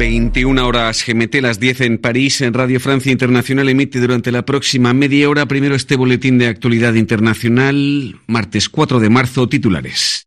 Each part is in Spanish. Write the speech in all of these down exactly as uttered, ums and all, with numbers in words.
veintiuna horas G M T, las diez en París. En Radio Francia Internacional emite durante la próxima media hora primero este boletín de actualidad internacional, martes cuatro de marzo, titulares.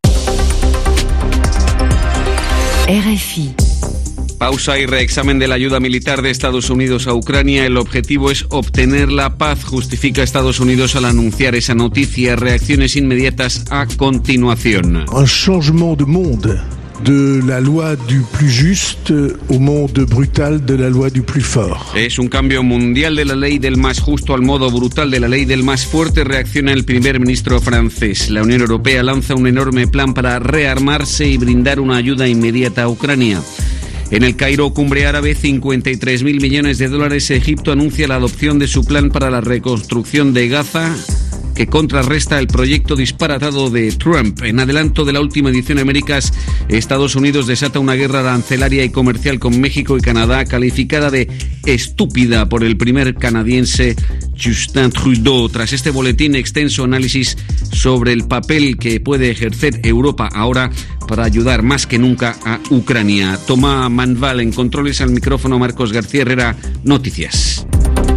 R F I. Pausa y reexamen de la ayuda militar de Estados Unidos a Ucrania. El objetivo es obtener la paz, justifica Estados Unidos al anunciar esa noticia. Reacciones inmediatas a continuación. Un changement de monde. De la loi du plus juste au monde brutal de la loi du plus fort. Es un cambio mundial de la ley del más justo al modo brutal de la ley del más fuerte, reacciona el primer ministro francés. La Unión Europea lanza un enorme plan para rearmarse y brindar una ayuda inmediata a Ucrania. En el Cairo, cumbre árabe, cincuenta y tres mil millones de dólares. Egipto anuncia la adopción de su plan para la reconstrucción de Gaza, que contrarresta el proyecto disparatado de Trump. En adelanto de la última edición de Américas, Estados Unidos desata una guerra arancelaria y comercial con México y Canadá, calificada de estúpida por el primer canadiense Justin Trudeau. Tras este boletín, extenso análisis sobre el papel que puede ejercer Europa ahora para ayudar más que nunca a Ucrania. Tomás Manval en controles, al micrófono Marcos García Herrera, Noticias.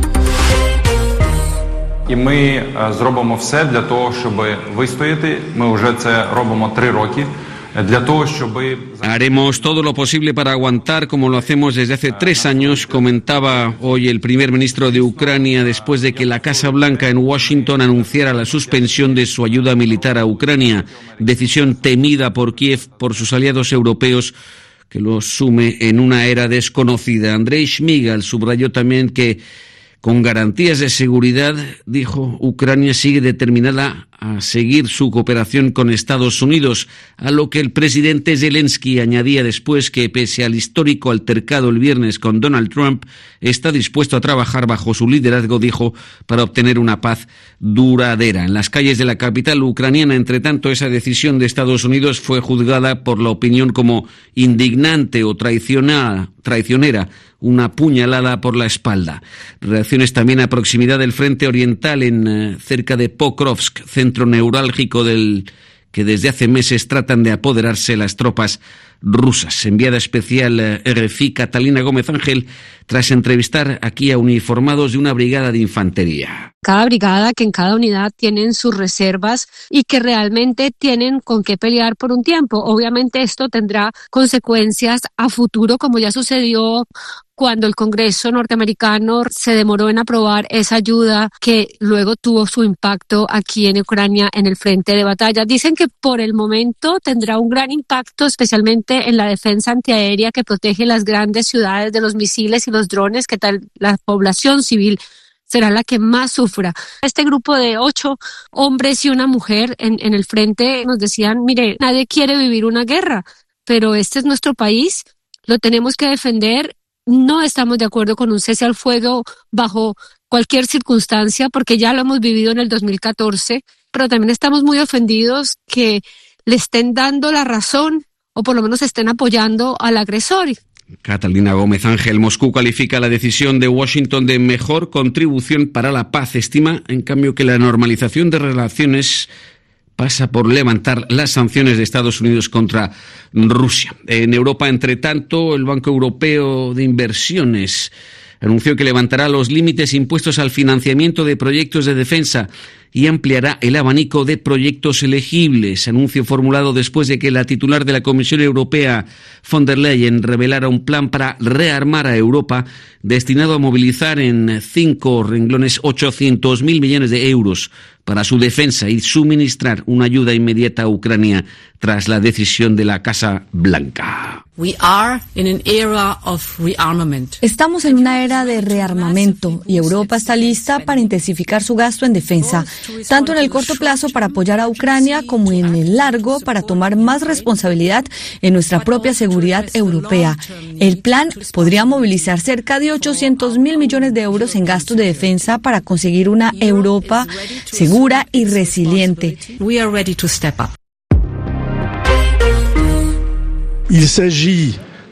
І ми зробимо все для того, щоб вистояти. Ми вже це робимо три роки. Для того, щоб... Haremos todo lo posible para aguantar, como lo hacemos desde hace tres años, comentaba hoy el primer ministro de Ucrania después de que la Casa Blanca en Washington anunciara la suspensión de su ayuda militar a Ucrania, decisión temida por Kiev, por sus aliados europeos, que lo sume en una era desconocida. Andrei Shmyhal subrayó también que con garantías de seguridad, dijo, Ucrania sigue determinada a seguir su cooperación con Estados Unidos, a lo que el presidente Zelensky añadía después que, pese al histórico altercado el viernes con Donald Trump, está dispuesto a trabajar bajo su liderazgo, dijo, para obtener una paz duradera. En las calles de la capital ucraniana, entre tanto, esa decisión de Estados Unidos fue juzgada por la opinión como indignante o traicionada, traicionera, una puñalada por la espalda. Reacciones también a proximidad del frente oriental, en eh, cerca de Pokrovsk, centro neurálgico del que desde hace meses tratan de apoderarse las tropas rusas. Enviada especial eh, R F I, Catalina Gómez Ángel, tras entrevistar aquí a uniformados de una brigada de infantería. Cada brigada, que en cada unidad tienen sus reservas y que realmente tienen con qué pelear por un tiempo. Obviamente esto tendrá consecuencias a futuro, como ya sucedió cuando el Congreso norteamericano se demoró en aprobar esa ayuda que luego tuvo su impacto aquí en Ucrania en el frente de batalla. Dicen que por el momento tendrá un gran impacto, especialmente en la defensa antiaérea que protege las grandes ciudades de los misiles y los drones, que tal la población civil será la que más sufra. Este grupo de ocho hombres y una mujer en, en el frente nos decían, mire, nadie quiere vivir una guerra, pero este es nuestro país, lo tenemos que defender. No estamos de acuerdo con un cese al fuego bajo cualquier circunstancia, porque ya lo hemos vivido en el dos mil catorce, pero también estamos muy ofendidos que le estén dando la razón o por lo menos estén apoyando al agresor. Catalina Gómez Ángel. Moscú califica la decisión de Washington de mejor contribución para la paz. Estima, en cambio, que la normalización de relaciones pasa por levantar las sanciones de Estados Unidos contra Rusia. En Europa, entre tanto, el Banco Europeo de Inversiones anunció que levantará los límites impuestos al financiamiento de proyectos de defensa y ampliará el abanico de proyectos elegibles. Anuncio formulado después de que la titular de la Comisión Europea, von der Leyen, revelara un plan para rearmar a Europa destinado a movilizar en cinco renglones ochocientos mil millones de euros para su defensa y suministrar una ayuda inmediata a Ucrania tras la decisión de la Casa Blanca. We are in an era of rearmament. Estamos en una era de rearmamento y Europa está lista para intensificar su gasto en defensa, tanto en el corto plazo para apoyar a Ucrania como en el largo para tomar más responsabilidad en nuestra propia seguridad europea. El plan podría movilizar cerca de ochocientos mil millones de euros en gastos de defensa para conseguir una Europa segura y resiliente. We are ready to step up. Il s'agit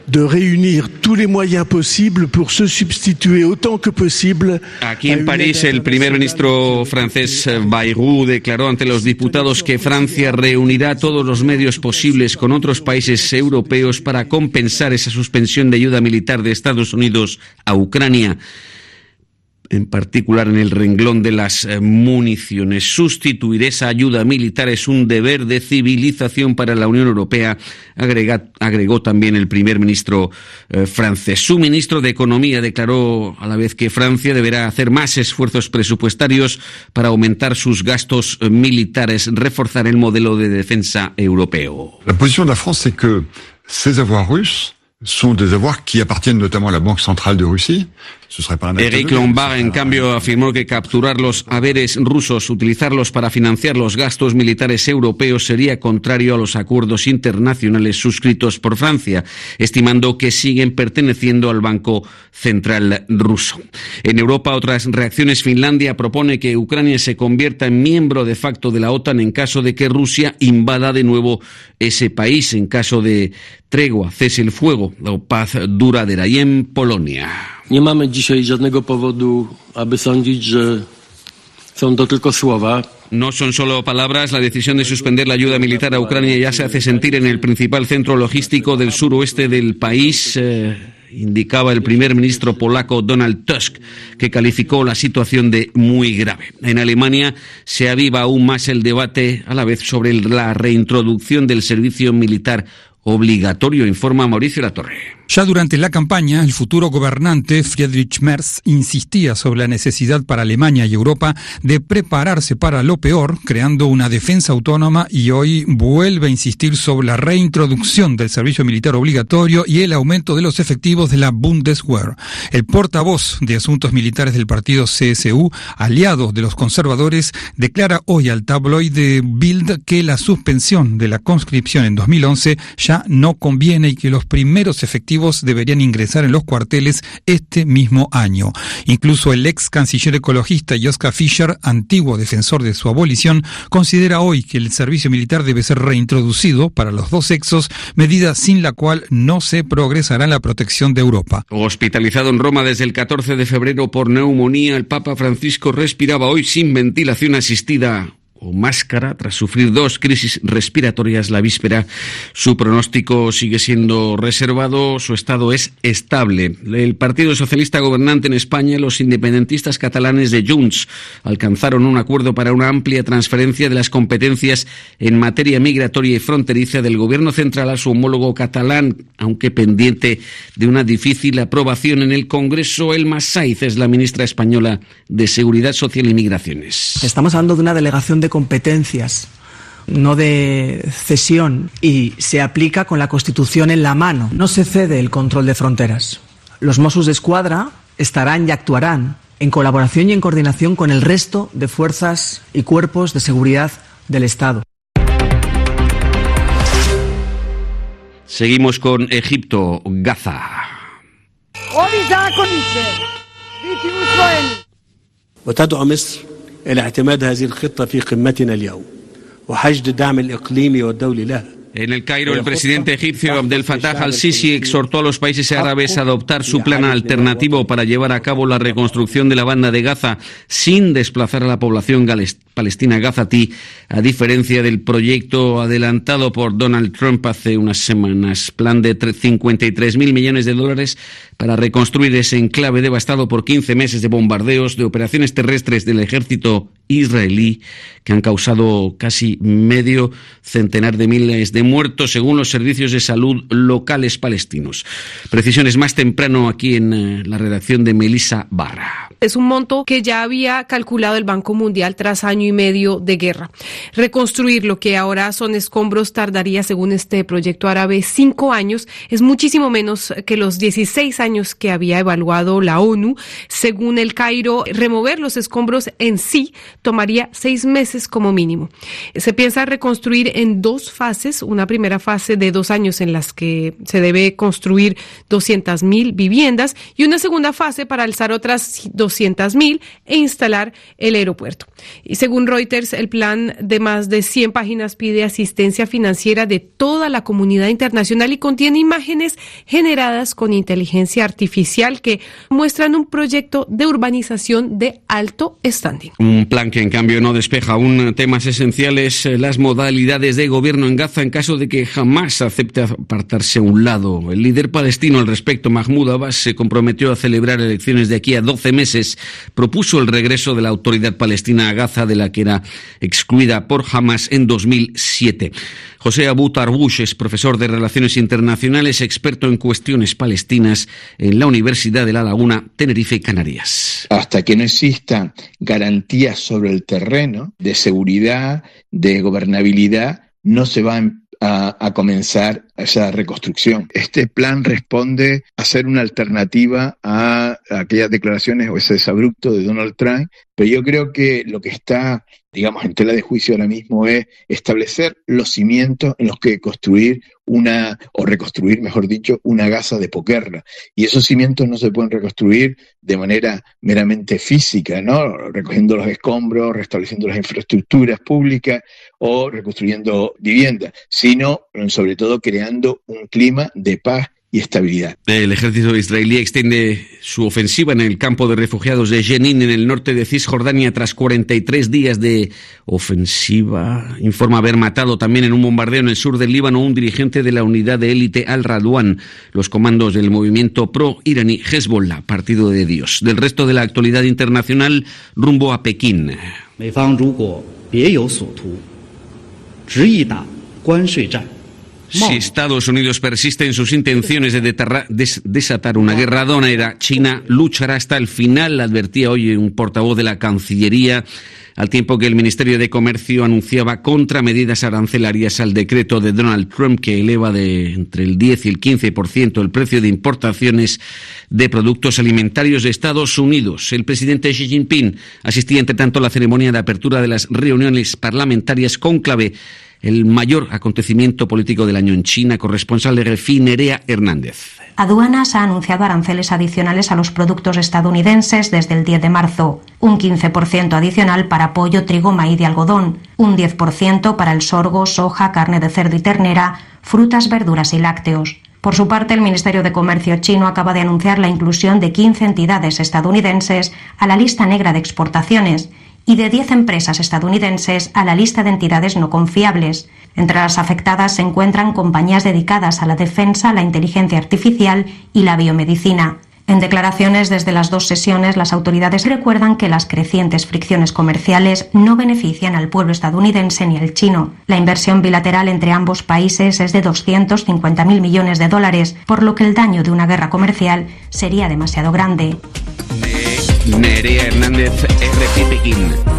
de réunir tous les moyens posibles pour se substituer autant que posible. Aquí en París, el primer ministro francés Bayrou declaró ante los diputados que Francia reunirá todos los medios posibles con otros países europeos para compensar esa suspensión de ayuda militar de Estados Unidos a Ucrania, en particular en el renglón de las municiones. Sustituir esa ayuda militar es un deber de civilización para la Unión Europea, agrega, agregó también el primer ministro eh, francés. Su ministro de Economía declaró a la vez que Francia deberá hacer más esfuerzos presupuestarios para aumentar sus gastos militares, reforzar el modelo de defensa europeo. La posición de la France es que ces avoirs russes son des avoirs qui appartiennent notamment a la Banque centrale de Russie. Ce serait pas un acte Eric de... Lombard, en cambio, afirmó que capturar los haberes rusos, utilizarlos para financiar los gastos militares europeos, sería contrario a los acuerdos internacionales suscritos por Francia, estimando que siguen perteneciendo al Banco Central ruso. En Europa, otras reacciones. Finlandia propone que Ucrania se convierta en miembro de facto de la OTAN en caso de que Rusia invada de nuevo ese país, en caso de tregua, cese el fuego o paz duradera. Y en Polonia. Nie mamy dzisiaj żadnego powodu, aby sądzić, że są to tylko słowa. No son solo palabras. La decisión de suspender la ayuda militar a Ucrania ya se hace sentir en el principal centro logístico del suroeste del país, eh, indicaba el primer ministro polaco Donald Tusk, que calificó la situación de muy grave. En Alemania se aviva aún más el debate a la vez sobre la reintroducción del servicio militar obligatorio, informa Mauricio Latorre. Ya durante la campaña, el futuro gobernante Friedrich Merz insistía sobre la necesidad para Alemania y Europa de prepararse para lo peor, creando una defensa autónoma, y hoy vuelve a insistir sobre la reintroducción del servicio militar obligatorio y el aumento de los efectivos de la Bundeswehr. El portavoz de Asuntos Militares del partido C S U, aliado de los conservadores, declara hoy al tabloide Bild que la suspensión de la conscripción en dos mil once ya no conviene y que los primeros efectivos deberían ingresar en los cuarteles este mismo año. Incluso el ex canciller ecologista Joschka Fischer, antiguo defensor de su abolición, considera hoy que el servicio militar debe ser reintroducido para los dos sexos, medida sin la cual no se progresará en la protección de Europa. Hospitalizado en Roma desde el catorce de febrero por neumonía, el Papa Francisco respiraba hoy sin ventilación asistida o máscara tras sufrir dos crisis respiratorias la víspera. Su pronóstico sigue siendo reservado, su estado es estable. El Partido Socialista gobernante en España, los independentistas catalanes de Junts, alcanzaron un acuerdo para una amplia transferencia de las competencias en materia migratoria y fronteriza del gobierno central a su homólogo catalán, aunque pendiente de una difícil aprobación en el Congreso. Elma Saiz es la ministra española de Seguridad Social y Migraciones. Estamos hablando de una delegación de competencias, no de cesión, y se aplica con la Constitución en la mano. No se cede el control de fronteras. Los Mossos d'Esquadra estarán y actuarán en colaboración y en coordinación con el resto de fuerzas y cuerpos de seguridad del Estado. Seguimos con Egipto, Gaza. وتدعو مصر إلى اعتماد هذه الخطة في قمتنا اليوم وحشد الدعم الإقليمي والدولي لها. En el Cairo, el presidente egipcio Abdel Fattah al-Sisi exhortó a los países árabes a adoptar su plan alternativo para llevar a cabo la reconstrucción de la banda de Gaza sin desplazar a la población palestina gazatí, a diferencia del proyecto adelantado por Donald Trump hace unas semanas. Plan de cincuenta y tres mil millones de dólares para reconstruir ese enclave devastado por quince meses de bombardeos, de operaciones terrestres del ejército israelí, que han causado casi medio centenar de miles de muertos, según los servicios de salud locales palestinos. Precisiones más temprano aquí en eh, la redacción de Melissa Barra. Es un monto que ya había calculado el Banco Mundial tras año y medio de guerra. Reconstruir lo que ahora son escombros tardaría, según este proyecto árabe, cinco años. Es muchísimo menos que los dieciséis años que había evaluado la ONU. Según el Cairo, remover los escombros en sí tomaría seis meses como mínimo. Se piensa reconstruir en dos fases, una primera fase de dos años en las que se debe construir doscientas mil viviendas y una segunda fase para alzar otras doscientas mil e instalar el aeropuerto. Y según Reuters, el plan de más de cien páginas pide asistencia financiera de toda la comunidad internacional y contiene imágenes generadas con inteligencia artificial que muestran un proyecto de urbanización de alto standing. Un plan que en cambio no despeja aún temas esenciales, las modalidades de gobierno en Gaza en caso de que Hamás acepte apartarse a un lado. El líder palestino al respecto, Mahmoud Abbas, se comprometió a celebrar elecciones de aquí a doce meses. Propuso el regreso de la autoridad palestina a Gaza, de la que era excluida por Hamás en dos mil siete. José Abu Tarbouch es profesor de Relaciones Internacionales, experto en cuestiones palestinas en la Universidad de La Laguna, Tenerife y Canarias. Hasta que no exista garantías sobre el terreno de seguridad, de gobernabilidad, no se va a A, a comenzar esa reconstrucción. Este plan responde a ser una alternativa a, a aquellas declaraciones o ese desabrupto de Donald Trump, pero yo creo que lo que está, digamos, en tela de juicio ahora mismo es establecer los cimientos en los que construir una, o reconstruir, mejor dicho, una Gaza de posguerra. Y esos cimientos no se pueden reconstruir de manera meramente física, ¿no? Recogiendo los escombros, restableciendo las infraestructuras públicas o reconstruyendo viviendas, sino, sobre todo, creando un clima de paz y estabilidad. El ejército israelí extiende su ofensiva en el campo de refugiados de Jenin, en el norte de Cisjordania, tras cuarenta y tres días de ofensiva. Informa haber matado también en un bombardeo en el sur del Líbano un dirigente de la unidad de élite Al-Radwan, los comandos del movimiento pro-iraní Hezbollah, Partido de Dios. Del resto de la actualidad internacional, rumbo a Pekín. Si Estados Unidos persiste en sus intenciones de deterra, des, desatar una guerra aduanera, China luchará hasta el final, advertía hoy un portavoz de la Cancillería, al tiempo que el Ministerio de Comercio anunciaba contramedidas arancelarias al decreto de Donald Trump que eleva de entre el diez y el quince por ciento el precio de importaciones de productos alimentarios de Estados Unidos. El presidente Xi Jinping asistía, entre tanto, a la ceremonia de apertura de las reuniones parlamentarias cónclave, el mayor acontecimiento político del año en China. Corresponsal de R F I, Nerea Hernández. Aduanas ha anunciado aranceles adicionales a los productos estadounidenses desde el diez de marzo, un quince por ciento adicional para pollo, trigo, maíz y algodón, un diez por ciento para el sorgo, soja, carne de cerdo y ternera, frutas, verduras y lácteos. Por su parte, el Ministerio de Comercio chino acaba de anunciar la inclusión de quince entidades estadounidenses a la lista negra de exportaciones y de diez empresas estadounidenses a la lista de entidades no confiables. Entre las afectadas se encuentran compañías dedicadas a la defensa, la inteligencia artificial y la biomedicina. En declaraciones desde las dos sesiones, las autoridades recuerdan que las crecientes fricciones comerciales no benefician al pueblo estadounidense ni al chino. La inversión bilateral entre ambos países es de doscientos cincuenta mil millones de dólares, por lo que el daño de una guerra comercial sería demasiado grande. Nerea Hernández, R F I Pekín.